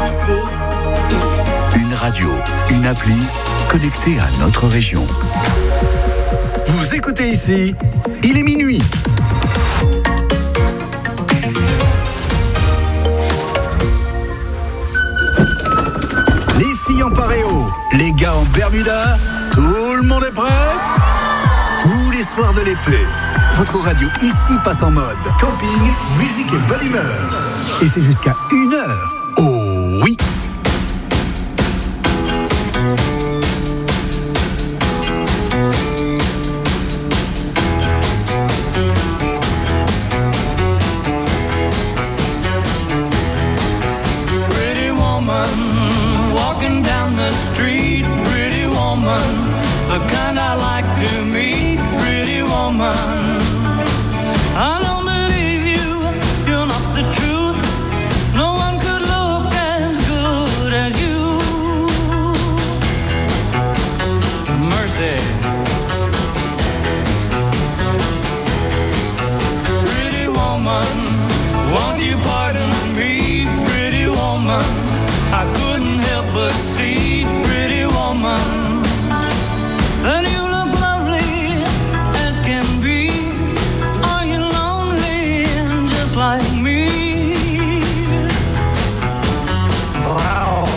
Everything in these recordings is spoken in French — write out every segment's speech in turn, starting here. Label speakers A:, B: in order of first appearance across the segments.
A: Une radio, une appli connectée à notre région. Vous écoutez ici, il est minuit. Les filles en paréo, les gars en Bermuda, tout le monde est prêt? Tous les soirs de l'été, votre radio ici passe en mode camping, musique et bonne humeur. Et c'est jusqu'à 1h. Oh oui!
B: The kind I like to meet, pretty woman. I don't believe you, you're not the truth. No one could look as good as you. Mercy. Pretty woman, won't you pardon me, pretty woman? I couldn't help but see, pretty woman. And you look lovely as can be. Are you lonely just like me? Wow.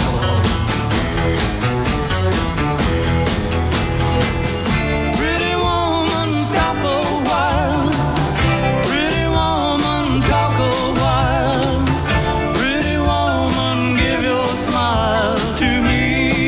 B: Pretty woman, stop a while. Pretty woman, talk a while. Pretty woman, give your smile to me.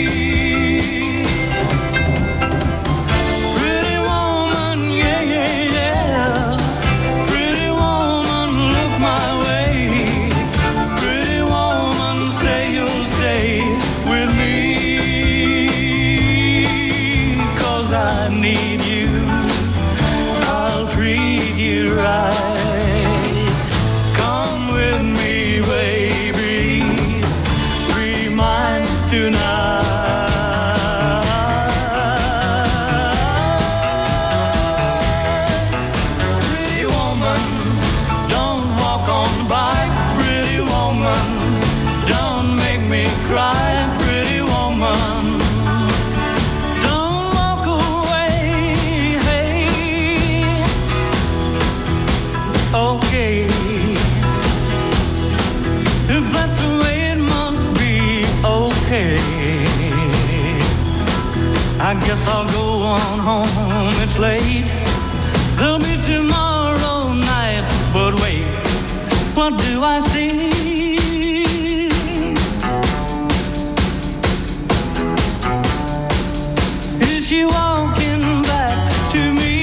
B: I need you, I'll treat you right. Come with me, baby, be mine tonight. Pretty woman, don't walk on by. Pretty woman, don't make me cry. Pretty woman, okay, if that's the way it must be, okay. I guess I'll go on home, it's late. There'll be tomorrow night, but wait, what do I see? Is she walking back to me?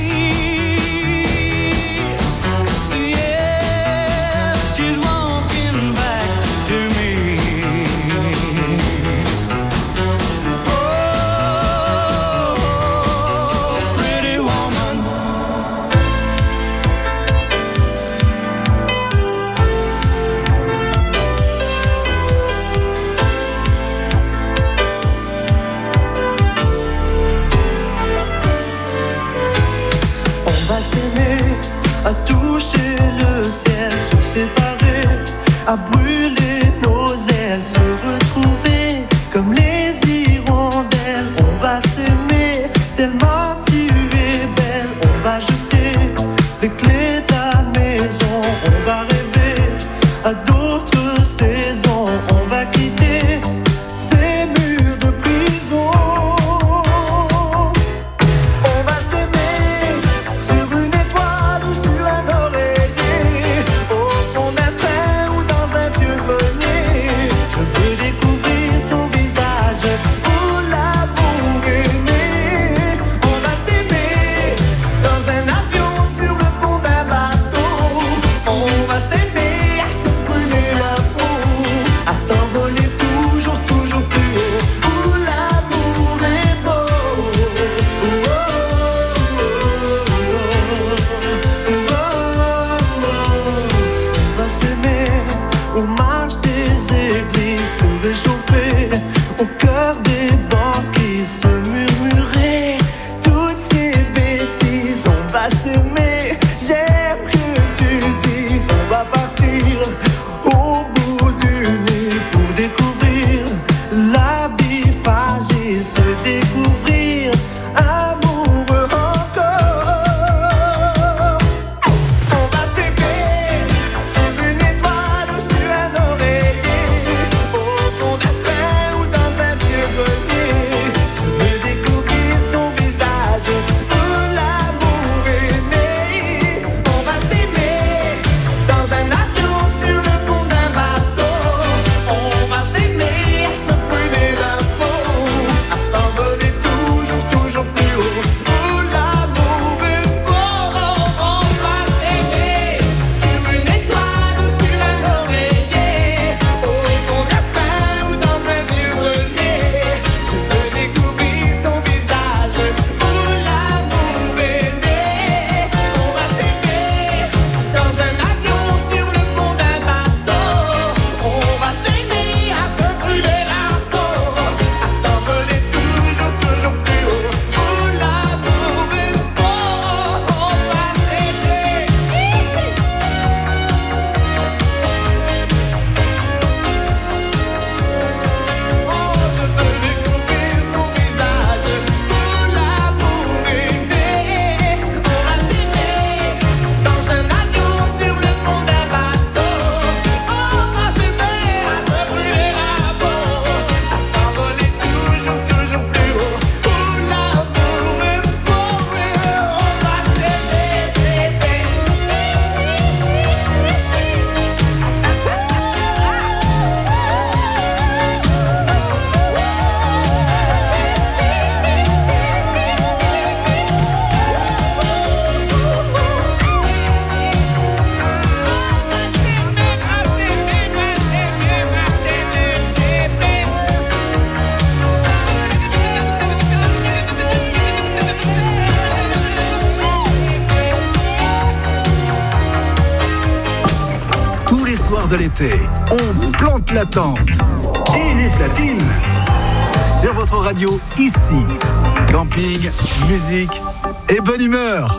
C: À toucher le ciel, se séparer, à brûler nos ailes, se retrouver comme les hirondelles. On va s'aimer tellement tu es belle. On va jeter les clés de la maison. On va rêver à d'autres saisons. On va quitter ces murs de prison. On va s'aimer sur une étoile ou sur un oreiller, au fond d'un train ou dans un vieux grenier. Je veux découvrir ton visage pour l'amour aimé. On va s'aimer dans un avion sur le pont d'un bateau. On va s'aimer à se brûler la peau, à s'envoler toujours, toujours plus haut. Où l'amour est beau. On va s'aimer aux marches des églises, se réchauffer au cœur des banquiers, se murmurer toutes ces bêtises. On va s'aimer, j'aime que tu dises. On va partir au bout du lit pour
A: de l'été, on plante la tente et les platines sur votre radio ici. Camping, musique et bonne humeur.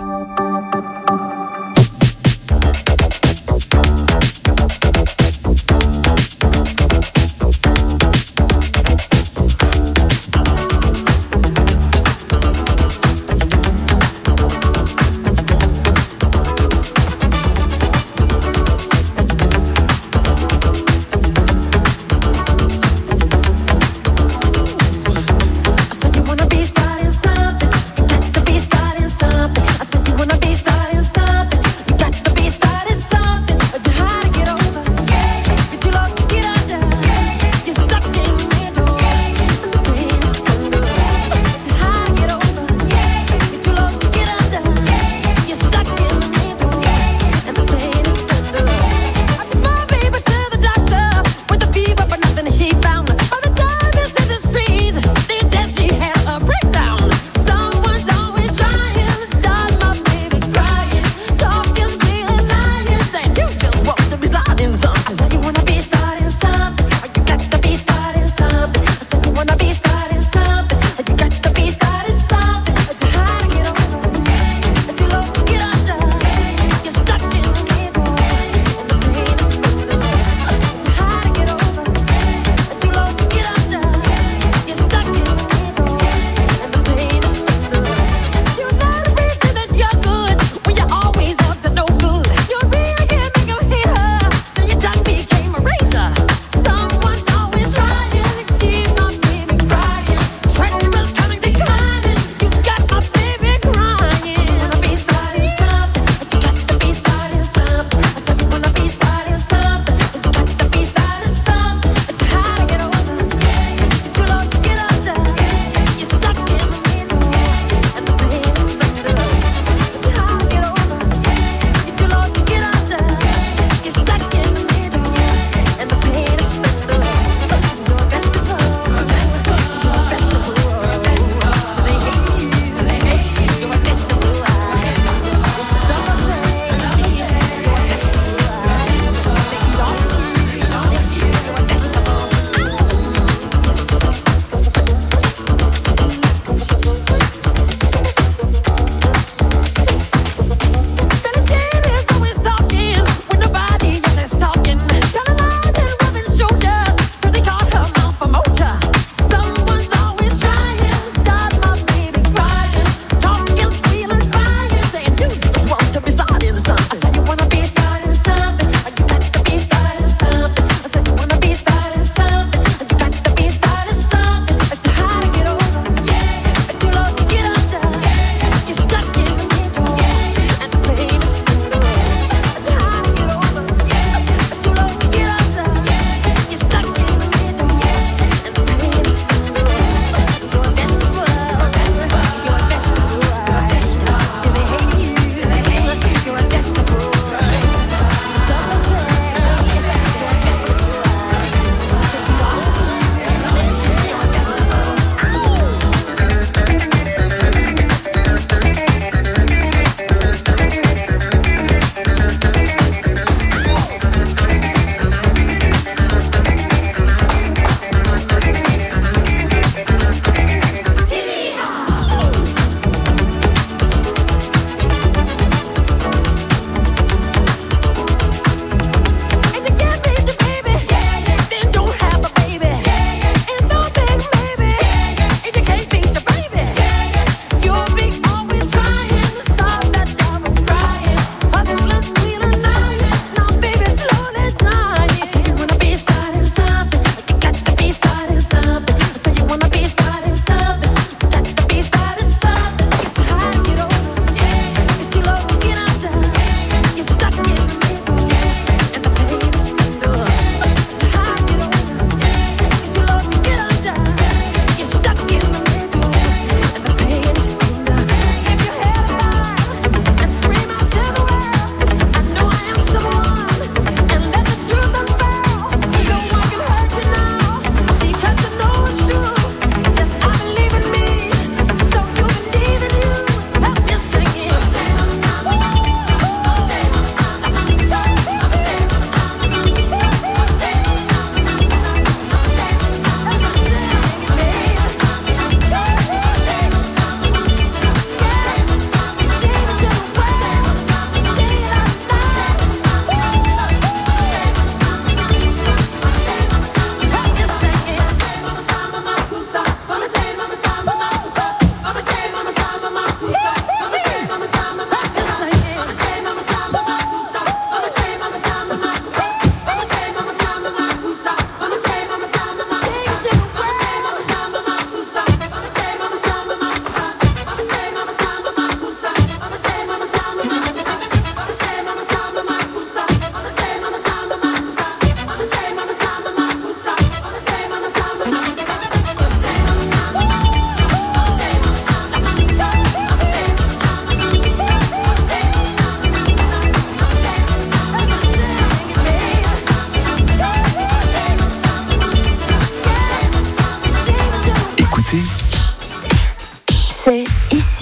D: I said you wanna be starting something. You got to be starting something. I said you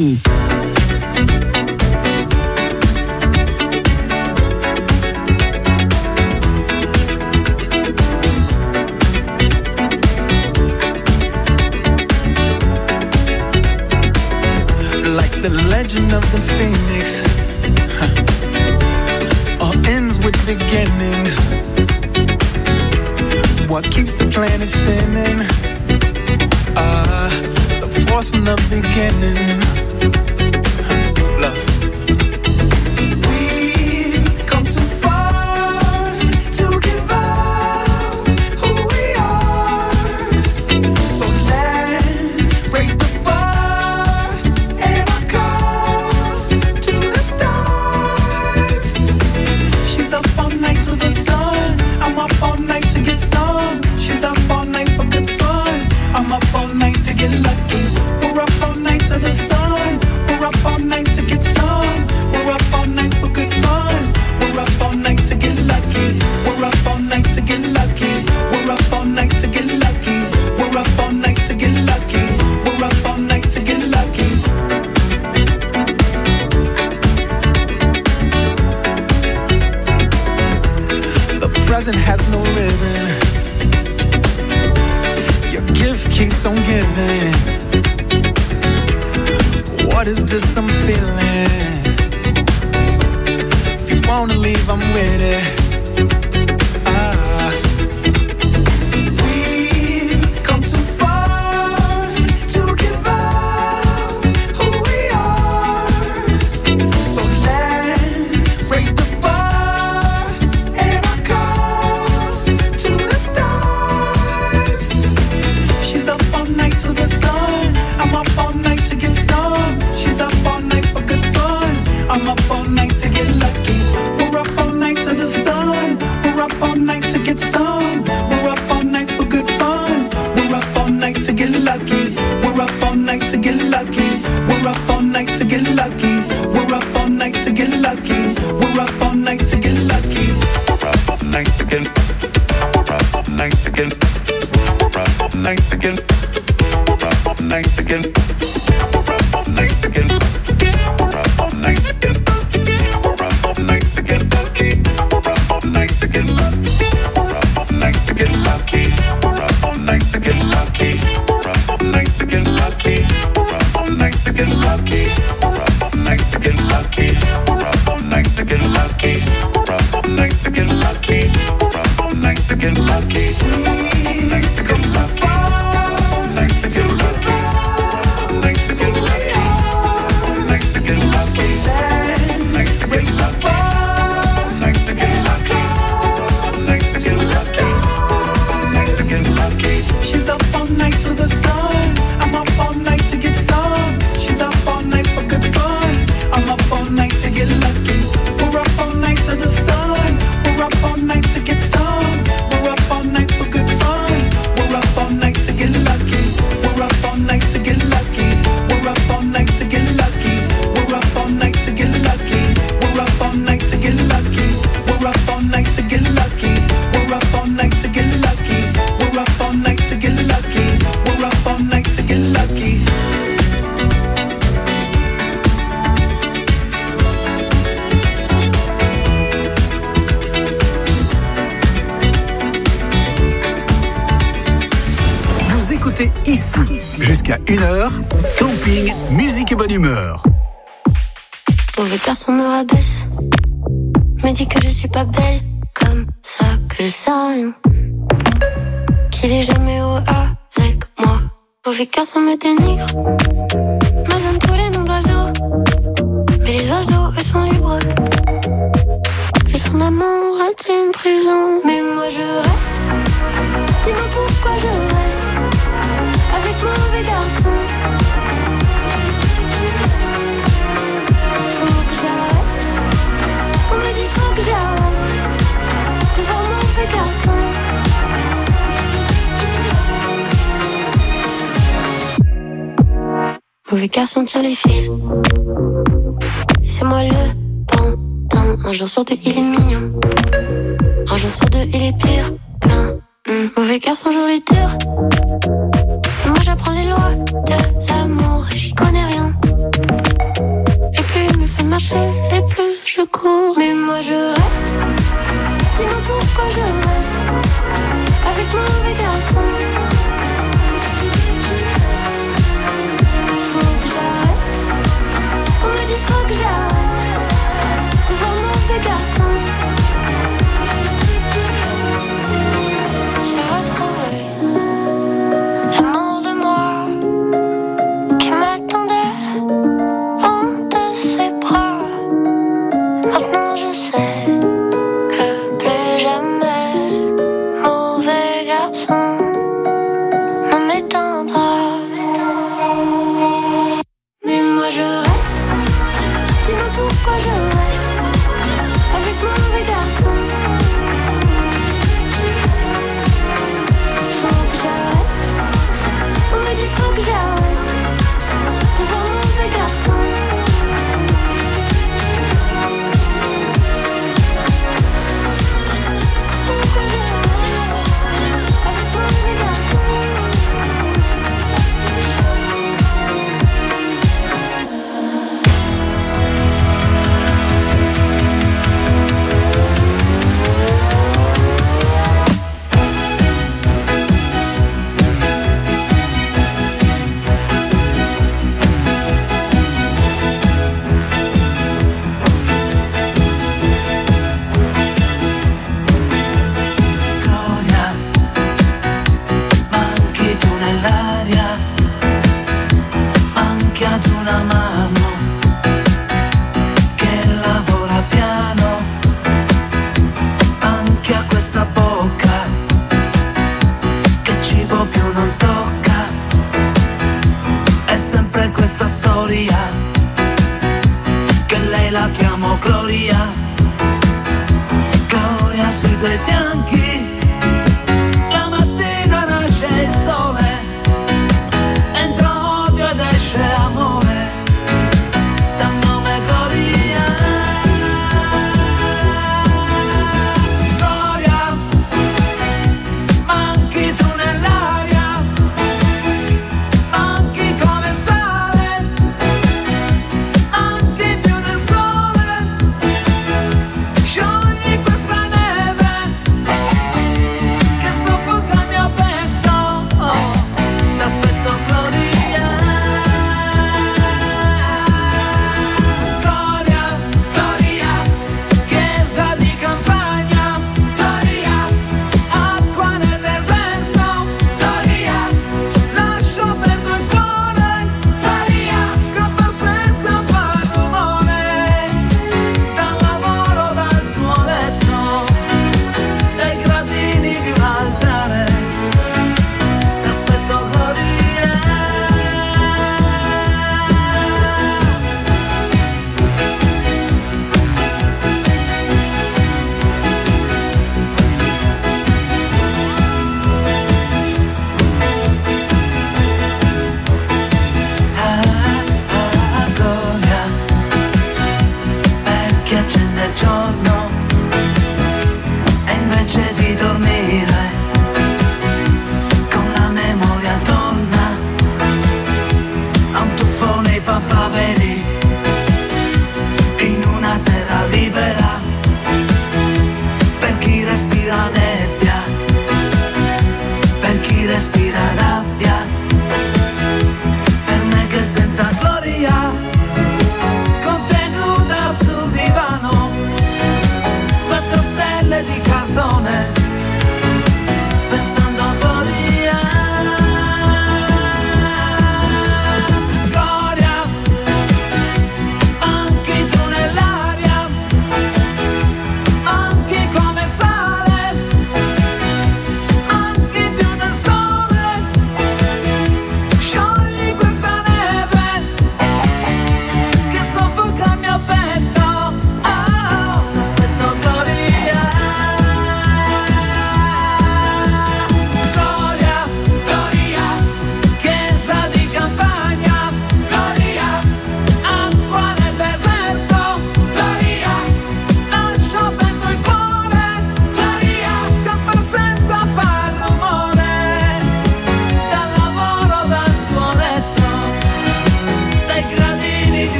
D: ici.
C: Like the legend of the phoenix, all ends with beginnings. What keeps the planet spinning? The force from the beginning. Love. We've come too far to give up who we are. So let's raise the bar and our cups to the stars. She's up all night to the sun. I'm up all night to get some. She's up all night for good fun. I'm up all night to get lucky. We're up all night to the sun. We're up all night to get some. We're up all night for good fun. We're up all night to get lucky. We're up all night to get lucky. We're up all night to get lucky. We're up all night to get lucky. We're up all night to get lucky. The present has no ribbon. Your gift keeps on giving. What is this I'm feeling? If you wanna leave, I'm with it. We've come too far to give up who we are. So let's raise the bar and our cups to the stars. She's up all night to the sun. I'm up all night to get some. She's up all night for good fun. I'm up all night to get lucky. We're up all night to the sun. We're up all night to get some. We're up all night for good fun. We're up all night to get lucky. We're up all night to get lucky. We're up all night to get lucky. We're up all night to get lucky. We're up all night to get lucky.
E: We're up all night to get. We're up all night to get. We're up all night to get. We're up all night to get. We're up all night to get. We're up all night to get. We're up all night to get lucky. We're up all night to get lucky. We're up all night to get lucky. We're up all night to get lucky. We're up all night to get lucky. We're up all night to get lucky. We're up all night to get lucky. We're up all night to get lucky. We're up all night to get lucky. We're up all night to get lucky. We've come so far to give up. Nice to get lucky. Nice to get lucky. Nice to raise the bar. Nice to get lucky. Nice to get lucky. Nice to get lucky.
C: She's up all night to the sun. I'm up all night to get some. She's up all night for good fun. I'm up all night to get lucky. We're up all night to the sun. We're up all night to get some. We're up all night for good fun. We're up all night to get lucky. We're up all night to get lucky. We're up all night to get lucky. We're up all night to get lucky. We're up all night to get lucky. We're up all night to get lucky. We're up all night to get lucky. We're up all night to get lucky. We're up all night to get lucky.
A: Vous écoutez ici, jusqu'à 1h, camping, musique et bonne humeur.
F: Mauvais garçon me rabaisse, me dit que je suis pas belle, comme ça que je sais rien, qu'il est jamais heureux avec moi. Mauvais garçon me dénigre, me donne tous les noms d'oiseaux, mais les oiseaux eux sont libres. Plus son amour est une prison, mais moi je reste. Dis-moi pourquoi je reste avec mauvais garçon. Faut que j'arrête. On me dit faut que j'arrête de voir mauvais garçon. Mauvais garçon tient les fils. Et c'est moi le pantin. Un jour sur deux il est mignon. Un jour sur deux il est pire qu'un mauvais garçon joue les durs. Et moi j'apprends les lois de l'amour et j'y connais rien. marcher et plus je cours. Mais moi je reste. Dis-moi pourquoi je reste avec mon mauvais garçon. Faut que j'arrête. On me dit faut que j'arrête de voir mon mauvais garçon. J'ai retrouvé l'amour de moi qui m'attendait loin de ses bras. Maintenant je sais que plus jamais mauvais garçon ne m'éteindra. Mais moi je reste. Dis-moi pourquoi je reste avec mon mauvais garçon. Faut que j'arrête. On me dit faut que j'arrête de voir mon mauvais garçon.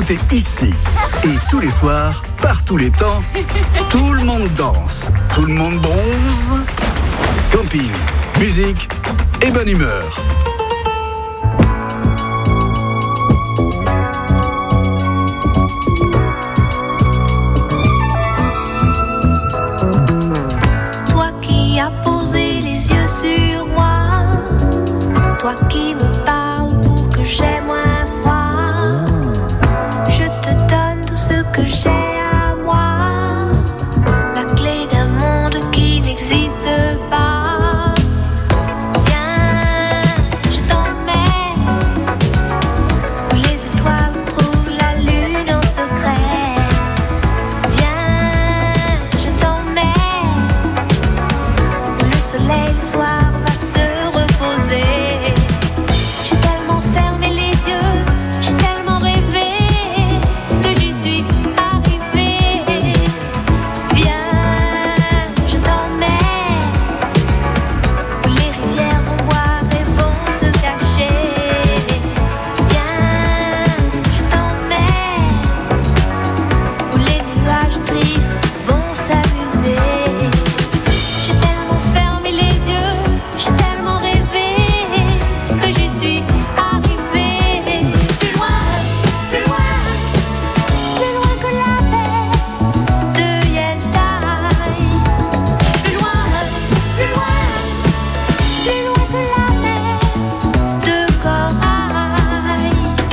A: écoutez ici. Et tous les soirs, par tous les temps, tout le monde danse, tout le monde bronze. Camping, musique et bonne humeur.
F: Toi qui as posé les yeux sur moi, toi qui me parles pour que j'aie moins froid, je te donne tout ce que j'ai à moi, la clé d'un monde qui n'existe pas. Viens, je t'emmène où les étoiles trouvent la lune en secret. Viens, je t'emmène où le soleil le soir va se reposer. J'ai tellement fermé les yeux, j'ai tellement rêvé que j'y suis arrivée. Viens, je t'emmène où les rivières vont boire et vont se cacher. Viens, je t'emmène où les nuages tristes vont s'amuser. J'ai tellement fermé les yeux, j'ai tellement rêvé que j'y suis arrivée. Plus loin, plus loin, plus loin que la mer de Yentai. Plus loin, plus loin, plus loin que la mer de corail.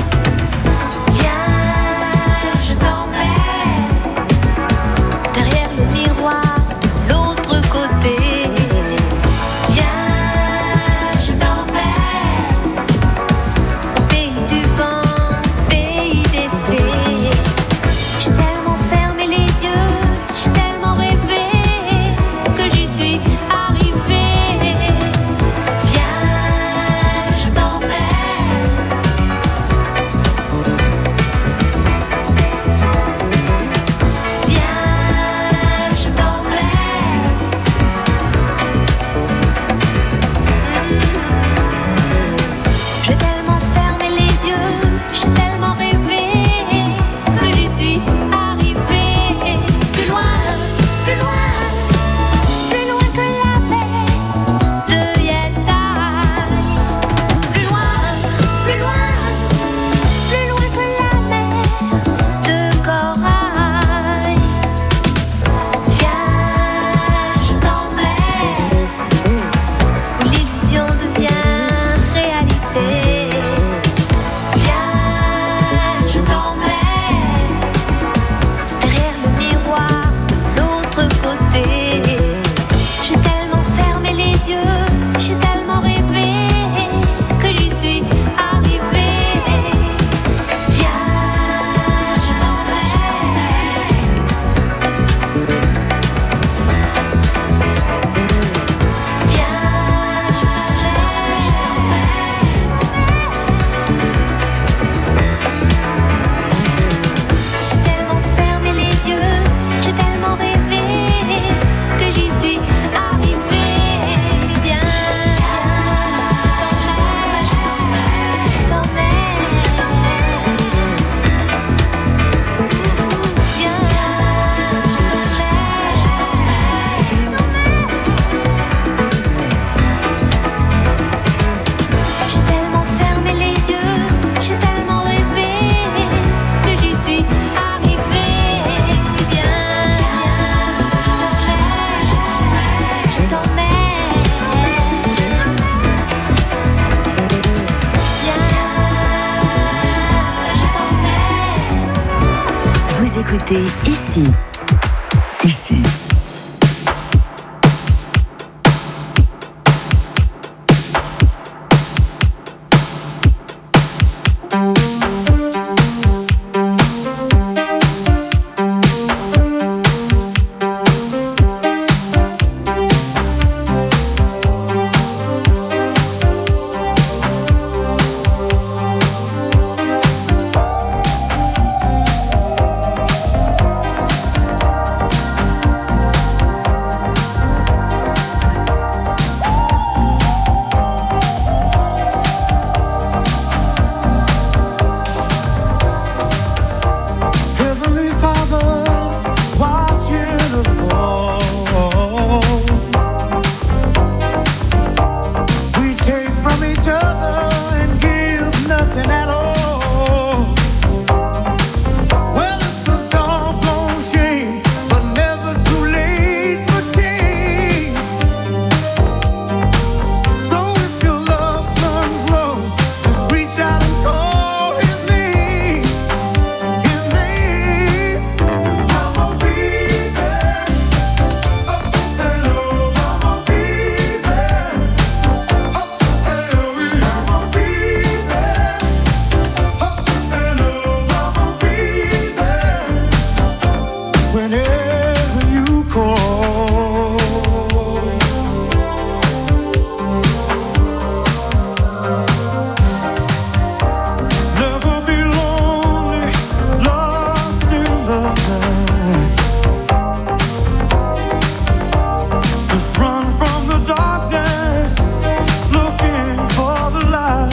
F: Viens, je t'emmène derrière le miroir de l'autre côté. Viens, je t'emmène au pays du vent, pays des fées. J'ai tellement fermé les yeux, j'ai tellement rêvé que j'y suis arrivée. Viens, je t'emmène. Viens, je t'emmène. J'ai tellement fermé les yeux, j'ai tellement rêvé que j'y suis arrivée. Plus loin, plus loin, plus loin que la mer de Yentai. Plus loin, plus loin, plus loin que la mer de corail. Viens, je t'emmène où l'illusion devient réalité. Viens, je t'emmène derrière le miroir de l'autre côté. J'ai tellement fermé les yeux, j'ai tellement rêvé que j'y suis arrivée. Viens, je t'emmène. Viens, je J'ai tellement fermé les yeux, j'ai tellement rêvé que j'y suis arrivée. Viens, je t'emmène. Viens, j'ai tellement fermé les yeux, j'ai tellement rêvé que j'y suis arrivée. Viens, je t'emmène. Viens, je t'emmène.
D: Vous écoutez ici.
A: Ici.
C: whenever you call. Never be lonely, lost in the night. Just run from the darkness, looking for the light.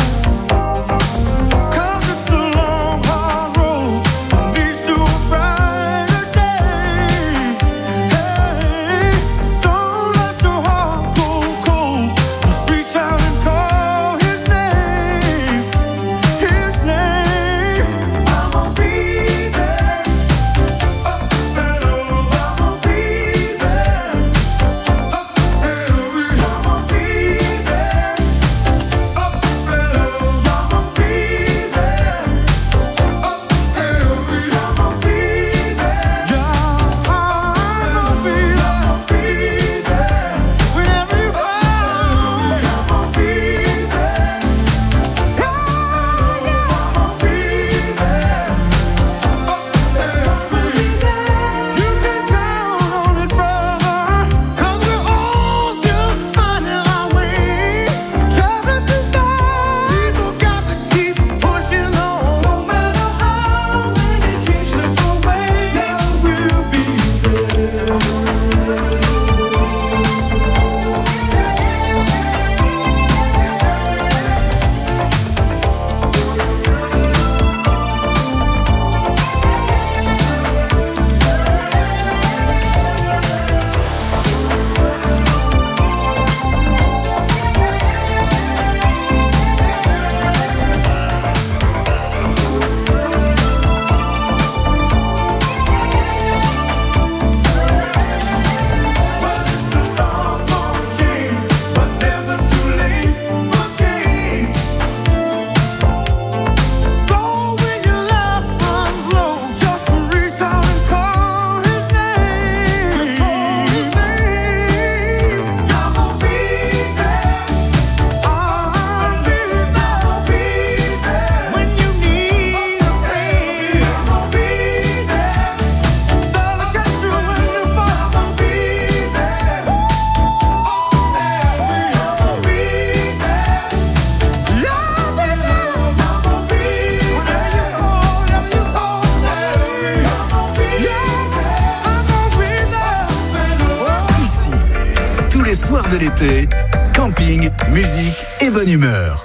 A: De l'été, camping, musique et bonne humeur.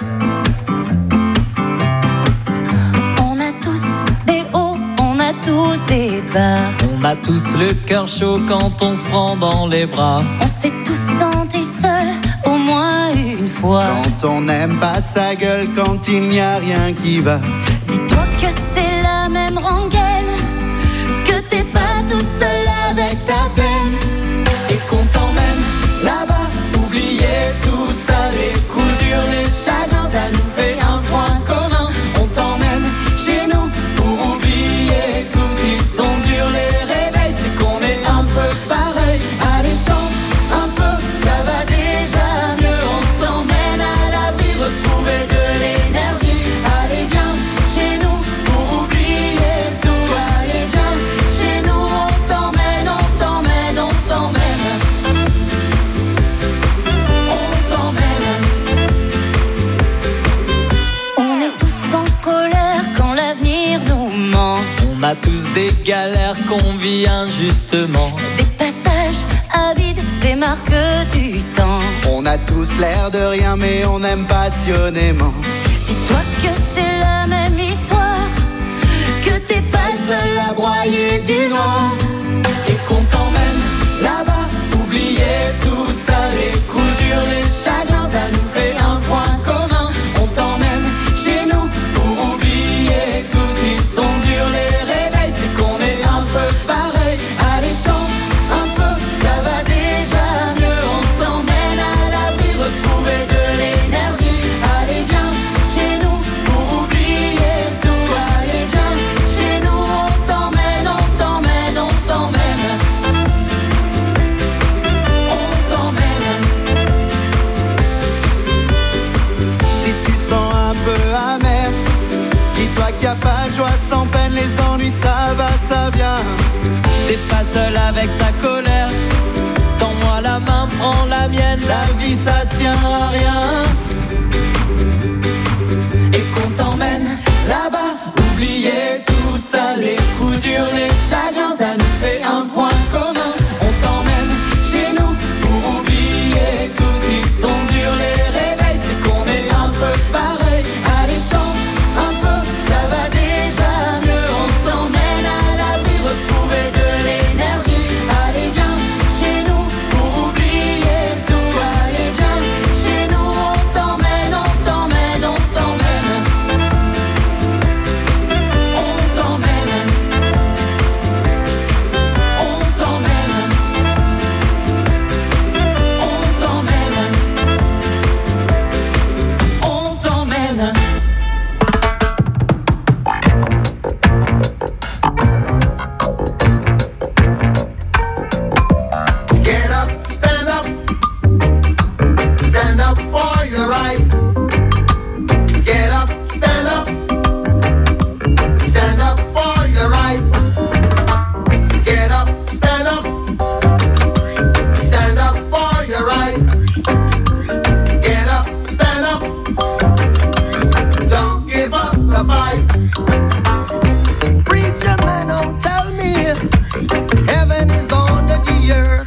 D: On a tous des hauts, on a tous des bas.
G: On a tous le cœur chaud quand on se prend dans les bras.
D: On s'est tous sentis seuls au moins une fois.
H: Quand on n'aime pas sa gueule, quand il n'y a rien qui va.
D: Dis-toi que c'est la même rengaine, que t'es pas tout seul avec ta peine.
H: Et qu'on t'emmène là-bas. Oubliez tout ça, les coups durs, les chagrins, ça nous fait un point commun. On t'emmène chez nous pour oublier tout. S'ils sont durs les réveils, c'est qu'on est un peu pareil. Allez chante un peu, ça va déjà mieux. On t'emmène à l'abri, retrouver de l'énergie. Allez viens chez nous pour oublier tout. Allez viens chez nous, on t'emmène, on t'emmène, on t'emmène.
G: On a tous des galères qu'on vit injustement.
D: Des passages à vide, des marques du temps.
H: On a tous l'air de rien mais on aime passionnément.
D: Dis-toi que c'est la même histoire, que t'es pas seul à broyer du noir.
H: Et qu'on t'emmène là-bas, oubliez tout ça, les coups durs, les chagrins, ça nous fait un point commun. On t'emmène chez nous pour oublier tout. S'ils sont durs les réveils, c'est qu'on est un peu pareil. Allez chante un peu, ça va déjà mieux. On t'emmène à l'abri, retrouver de l'énergie. Allez viens chez nous pour oublier tout. Allez viens chez nous, on t'emmène, on t'emmène, on t'emmène.
G: t'es pas seul avec ta colère. Tends-moi la main, prends la mienne, la vie ça tient à rien.
H: Et qu'on t'emmène là-bas, oublier tout ça, les coups durs, les chagrins, ça nous fait un point commun. On t'emmène chez nous pour oublier tout. S'ils sont durs les réveils, c'est qu'on est un peu pareil. Allez chante un peu, ça va déjà mieux. On t'emmène à l'abri, retrouver de l'énergie. Allez viens chez nous pour oublier tout. Allez viens chez nous, on t'emmène, on t'emmène, on t'emmène. On t'emmène. On t'emmène. On t'emmène. On t'emmène.
I: Get up, stand up for your right. Get up, stand up for your right. Get up, stand up for your right. Get up, stand up, don't give up the fight. Preacher man, don't tell me heaven is under the earth.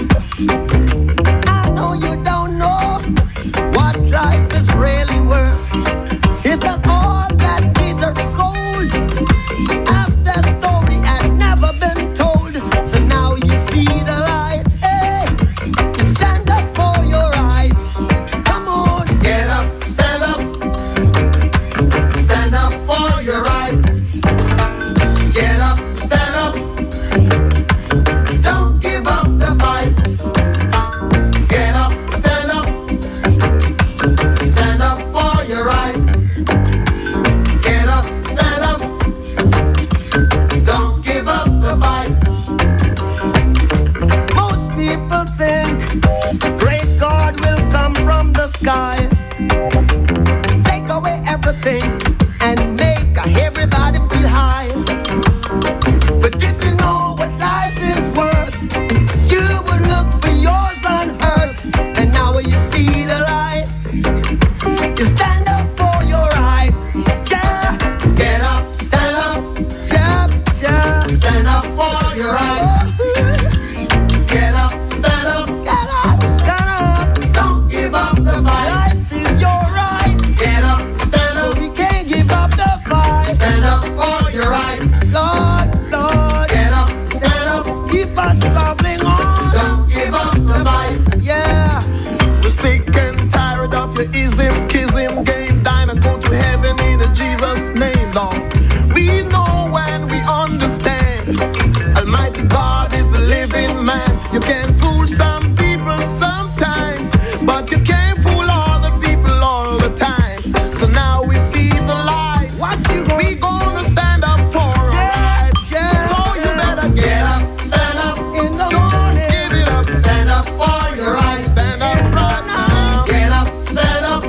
I: I know you don't know what life is really worth. Isn't all that glitters gold? Half the story had never been told. So now you see the light. Hey, stand up for your right. Come on, get up, stand up for your right. Get up, stand up, don't give up the fight. Get up, stand up for your right. Get up, stand up, don't give up the fight. Most people think great God will come from the sky, take away everything and make everybody feel high. But if you know what life is worth, you would look for yours on earth. And now you see the light, you stand up for your rights. Yeah. Get up, stand up, yeah, yeah. Stand up for your rights. Get up, stand up, don't give up the fight. Life is your right. Get up, stand up, we can't give up the fight. Stand up for your right. Lord, Lord, get up, stand up, keep us traveling on. Don't give up the fight. Yeah.
J: We're sick and tired of your ism, schism, game, dine and go to heaven in Jesus' name, Lord. We know when we understand Almighty God is a living man. You can fool some people sometimes, but you can't fool all the people all the time. So now we see the light. What you gonna we gonna stand up for our rights.
I: Yeah.
J: So you better get up,
I: stand up
J: in the morning. Give it up,
I: stand up for your right.
J: stand up right now.
I: Get up, stand up,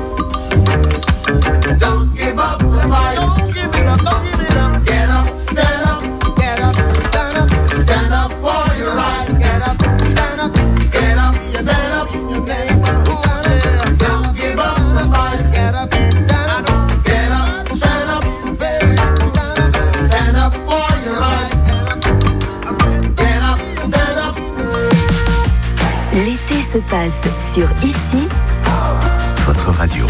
I: don't give up the fight.
J: Don't give it up, don't give it up.
I: Get up, stand up,
J: Get up, stand up,
I: stand up for your right.
J: get up, stand up.
I: Get up, stand up,
J: Your neighbor who are there.
I: don't give up the fight.
J: Get up, stand up.
I: Get up, stand up,
J: Very stand up.
I: stand up for your right.
J: I said,
I: Get up, stand up.
K: L'été se passe sur Ici,
A: Votre radio.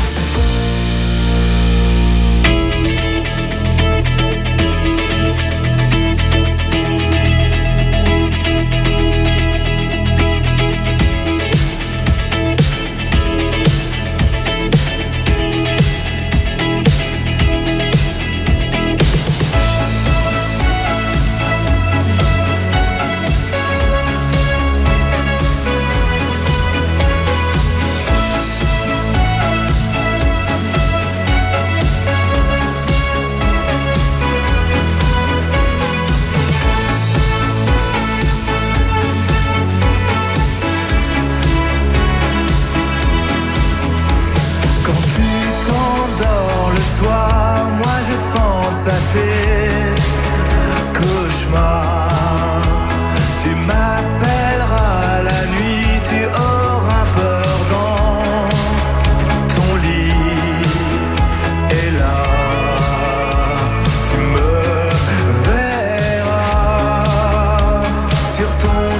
L: à tes cauchemars.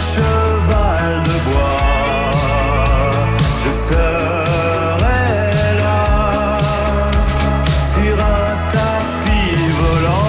L: cheval de bois, je serai là sur un tapis volant.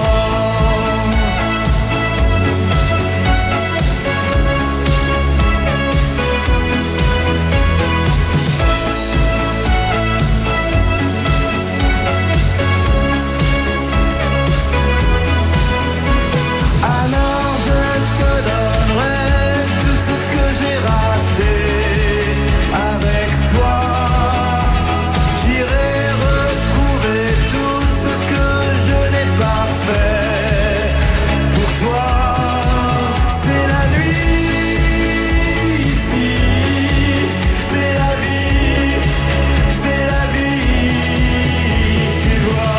L: Alors je te donnerai tout ce que j'ai raté avec toi. J'irai retrouver tout ce que je n'ai pas fait pour toi. C'est la nuit ici, c'est la vie, tu vois.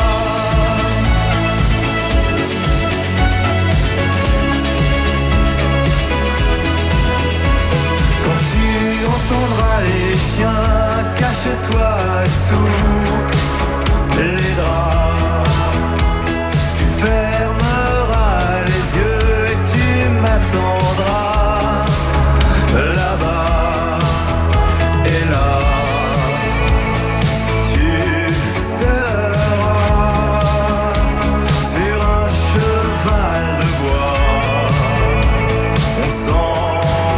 L: Quand tu entendras les chiens, cache-toi sous les draps. Tu fermeras les yeux et tu m'attendras là-bas. Et là, tu seras sur un cheval de bois. On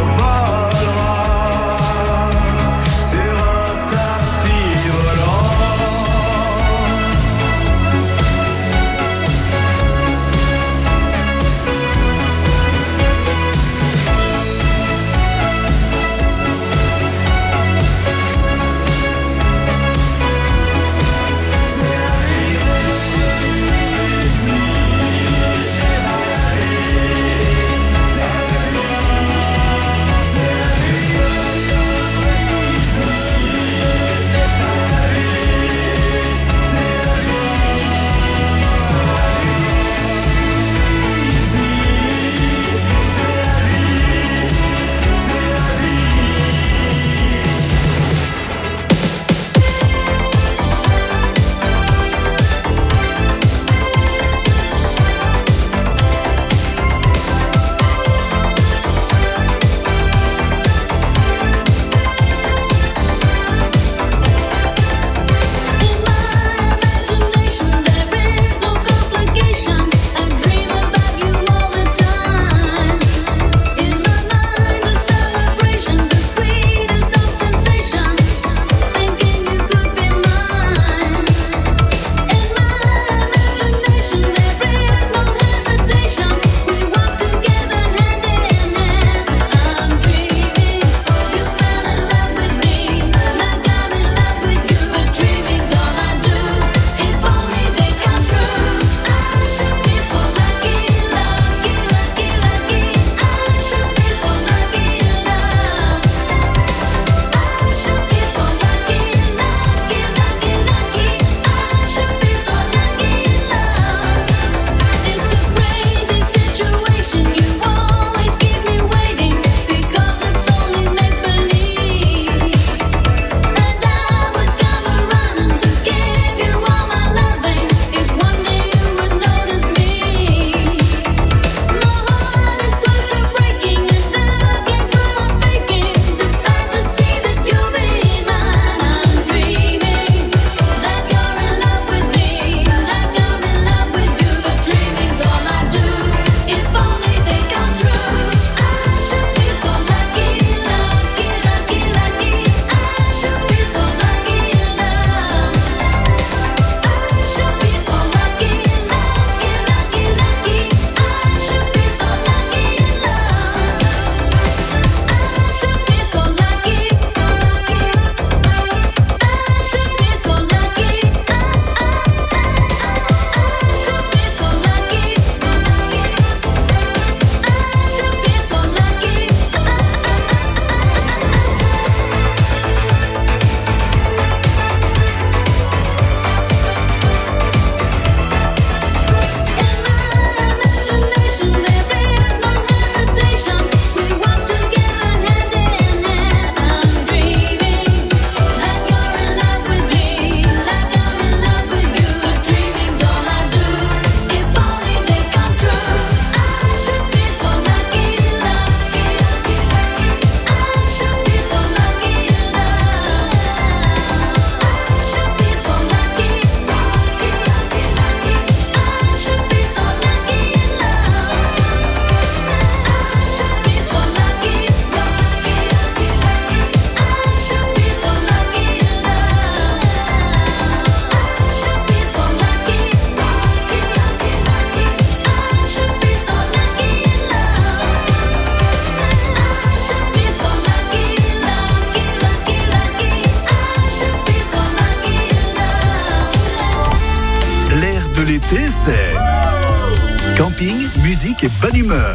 L: s'envolera sur un tapis volant.
A: c'est camping, musique et bonne humeur.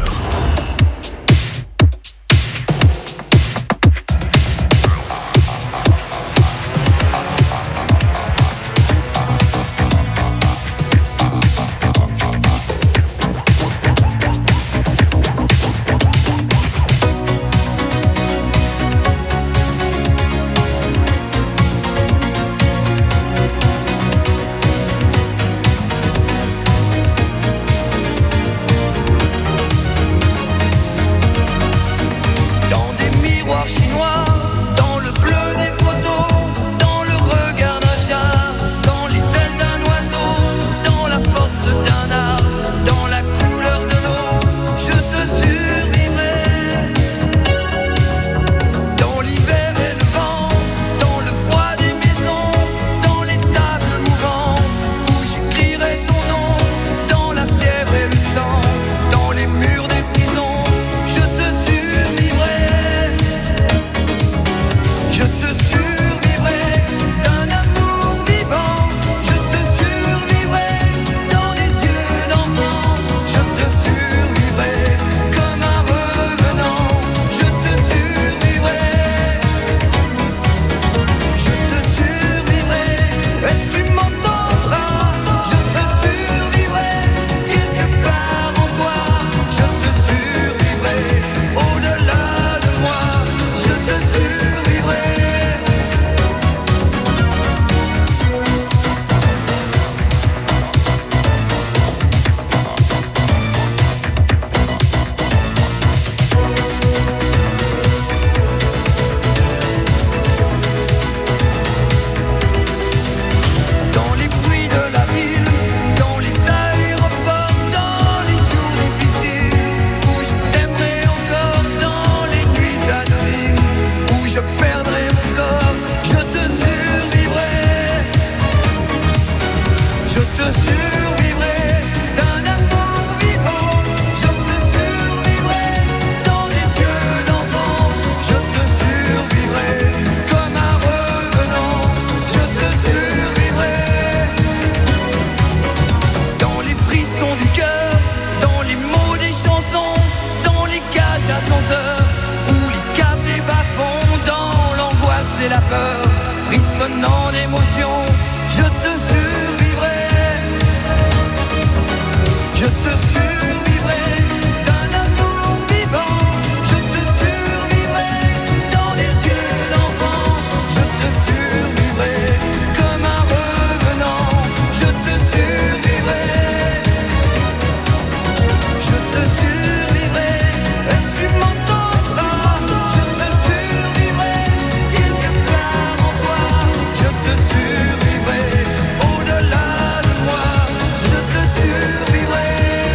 B: frissonnant d'émotion, je te survivrai, je te survivrai d'un amour vivant, je te survivrai dans des yeux d'enfant, je te survivrai comme un revenant, je te survivrai, je te survivrai, et tu m'entendras, je te survivrai quelque part en toi, je te survivrai au-delà de moi, je te survivrai.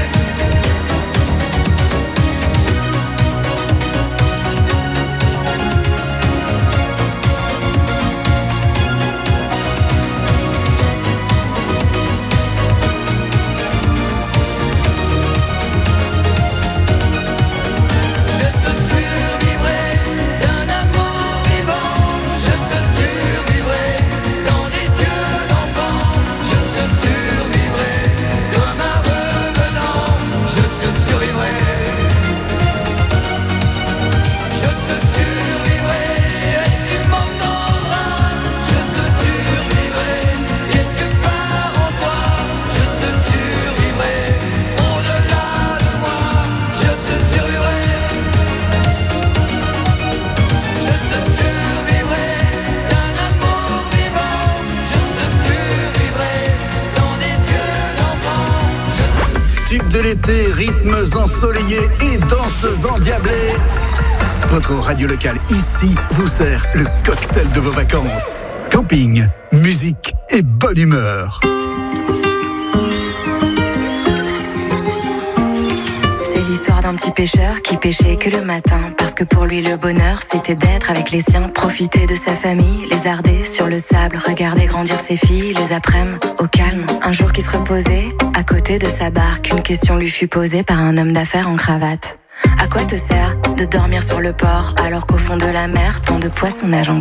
B: Je te survivrai d'un amour vivant, je te survivrai dans des yeux d'enfant, je te survivrai comme un revenant, je te survivrai, je te survivrai et tu m'entendras, je te survivrai quelque part en toi, je te survivrai au-delà de moi, je te survivrai, je te survivrai d'un amour vivant, je te survivrai dans des yeux d'enfant,
A: Tube de l'été, rythmes ensoleillés et danses endiablées. Votre radio locale ici vous sert le cocktail de vos vacances. Camping, musique et bonne humeur.
M: C'est l'histoire d'un petit pêcheur qui pêchait que le matin. Parce que pour lui le bonheur c'était d'être avec les siens, profiter de sa famille, lézarder sur le sable, regarder grandir ses filles, les après-midi au calme. Un jour qui se reposait à côté de sa barque, une question lui fut posée par un homme d'affaires en cravate. À quoi te sert de dormir sur le port alors qu'au fond de la mer tant de poissons nagent encore?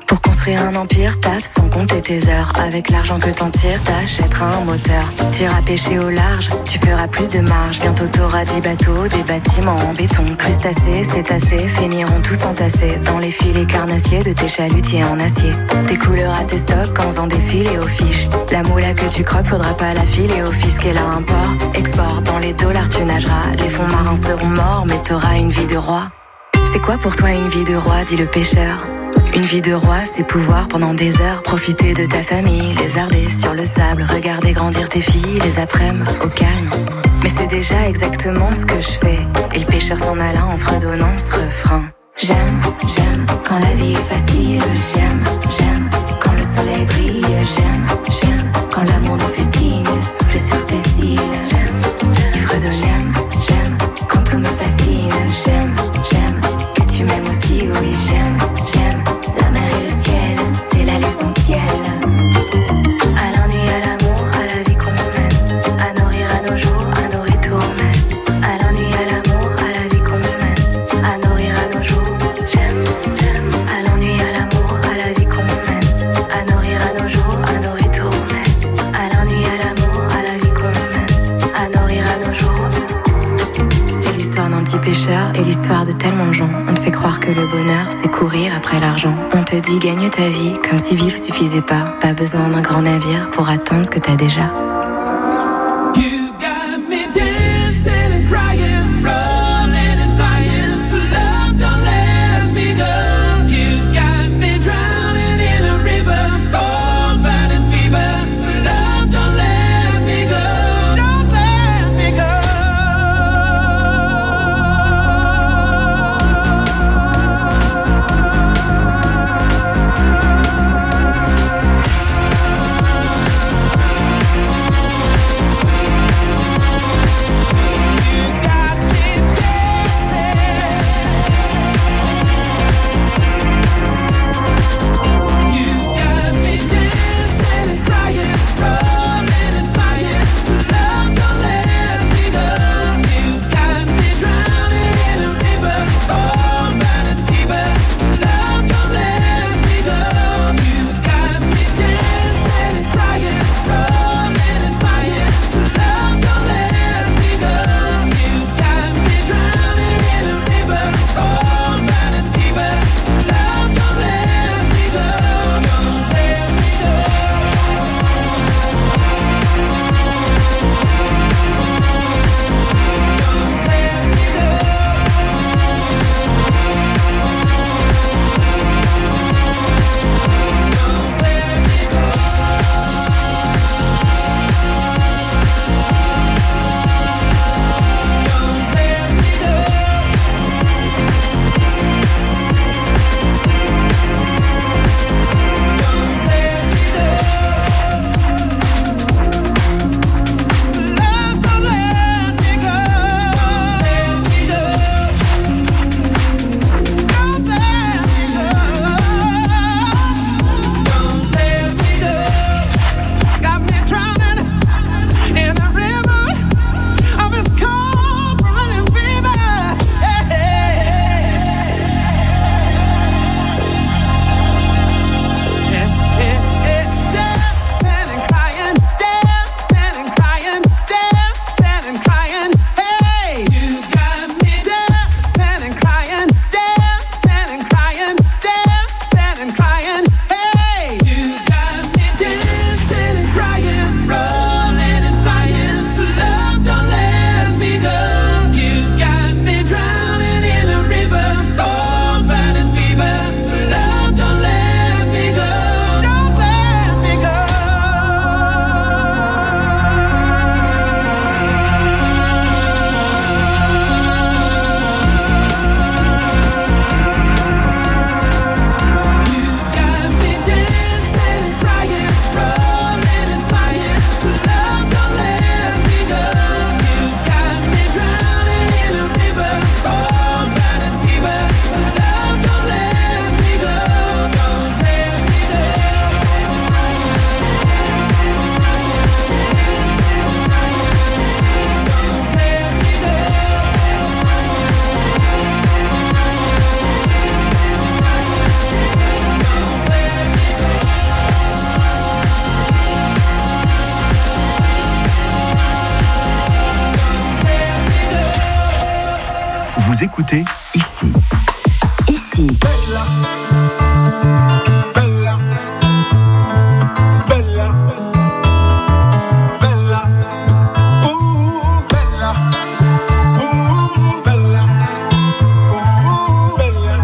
M: Pour construire un empire, taffe sans compter tes heures. Avec l'argent que t'en tires, t'achèteras un moteur. T'iras pêcher au large, tu feras plus de marge. Bientôt t'auras 10 bateaux, des bâtiments en béton. Crustacés, cétacés, finiront tous entassés dans les filets carnassiers de tes chalutiers en acier. Tes couleurs à tes stocks en faisant des filets aux fiches. La moula que tu croques, faudra pas la filer au fisc. Et là, import, export, dans les dollars tu nageras. Les fonds marins seront morts, mais t'auras une vie de roi. C'est quoi pour toi une vie de roi, dit le pêcheur? Une vie de roi, c'est pouvoir pendant des heures profiter de ta famille, lézarder sur le sable, regarder grandir tes filles, les après-midi au calme. Mais c'est déjà exactement ce que je fais. Et le pêcheur s'en alla en fredonnant ce refrain. J'aime, j'aime quand la vie est facile. J'aime, j'aime quand le soleil brille. J'aime, j'aime quand l'amour nous fait signe, souffler sur tes cils. Il fredonne, j'aime, j'aime quand tout me fascine. J'aime, j'aime que tu m'aimes aussi, oui j'aime, j'aime. La mer et le ciel, c'est là l'essentiel. À l'ennui, à l'amour, à la vie qu'on mène. À nourrir à nos jours, à nos retours mène. À l'ennui, à l'amour, à la vie qu'on mène. À nourrir à nos jours, j'aime, j'aime. À l'ennui, à l'amour, à la vie qu'on mène. À nourrir à nos jours, à nos retours mène. À l'ennui, à l'amour, à la vie qu'on mène. À nourrir à nos jours. C'est l'histoire d'un petit pêcheur et l'histoire de tellement de gens. On te fait croire que le bonheur, c'est courir après l'argent. On te dit gagne ta vie, comme si vivre suffisait pas. Pas besoin d'un grand navire pour atteindre ce que t'as déjà.
B: You got me dancing and crying, rolling and flying. Love, don't let me go. You got me drowning in a river, cold burning fever. Love, don't let me go. Don't let me go.
A: Vous écoutez ici.
K: Ici.
J: Bella, bella, bella, bella, bella, bella, bella,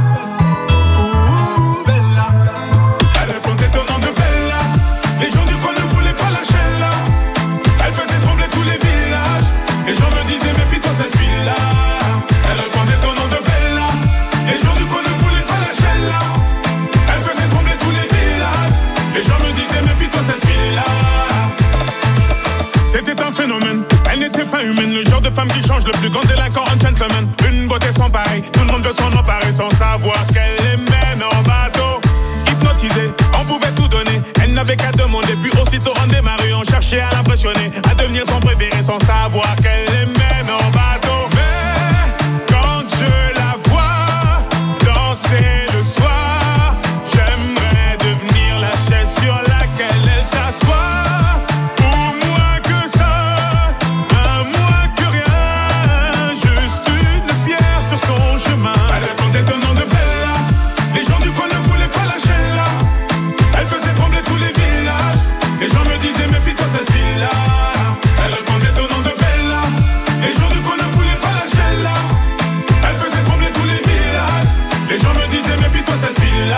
J: bella.
N: Elle répondait au nom de Bella. Les gens du coin ne voulaient pas lâcher là. Elle faisait trembler tous les villages. Les gens me disaient méfie-toi cette fille-là. Elle répondait au nom de Bella. Les gens du coin ne voulaient pas lâcher là. Elle faisait trembler tous les villages. Les gens me disaient méfie-toi cette fille-là. C'était un phénomène, elle n'était pas humaine. Le genre de femme qui change, le plus grand délinquant en gentleman. Une beauté sans pareil, tout le monde veut s'en emparer sans savoir qu'elle les mène en bateau. Hypnotisée, on pouvait tout donner. Elle n'avait qu'à demander, puis aussitôt on démarrait. On cherchait à l'impressionner, à devenir son préféré sans savoir qu'elle les mène en bateau. Mais quand je la vois danser le soir, j'aimerais devenir la chaise sur laquelle elle s'assoit. Son chemin. Elle répondait au nom de Bella. Les gens du coin ne voulaient pas lâcher là. Elle faisait trembler tous les villages. Les gens me disaient méfie-toi cette fille-là. Elle répondait au nom de Bella. Les gens du coin ne voulaient pas lâcher là. Elle faisait trembler tous les villages. Les gens me disaient méfie-toi cette fille-là.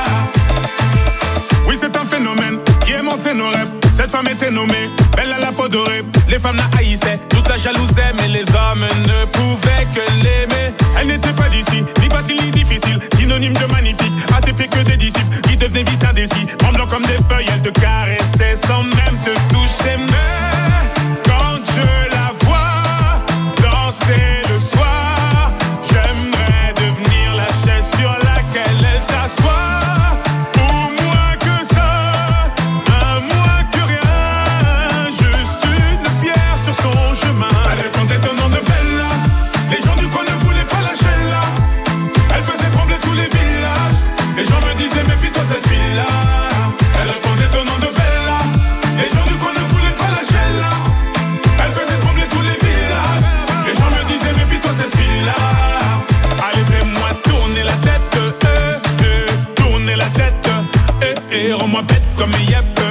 N: Oui, c'est un phénomène qui aimantait nos rêves. Cette femme était nommée Bella la peau dorée. Les femmes la haïssaient, toute la jalousaient, mais les hommes ne pouvaient que l'aimer. Elle n'était pas d'ici, ni facile ni difficile, synonyme de magnifique, assez pire que des disciples qui devenaient vite indécis. Tremblant comme des feuilles, elle te caressait sans même te toucher. Mais quand je la vois danser le soir, j'aimerais devenir la chaise sur laquelle elle s'assoit. Son chemin. Elle répondait au nom de Bella. Les gens du coin ne voulaient pas lâcher là. Elle faisait trembler tous les villages. Les gens me disaient méfie-toi cette fille-là. Elle répondait au nom de Bella. Les gens du coin ne voulaient pas lâcher là. Elle faisait trembler tous les villages. Les gens me disaient méfie-toi cette fille-là. Allez fais-moi tourner la tête, tourner la tête, rends-moi bête comme Yep.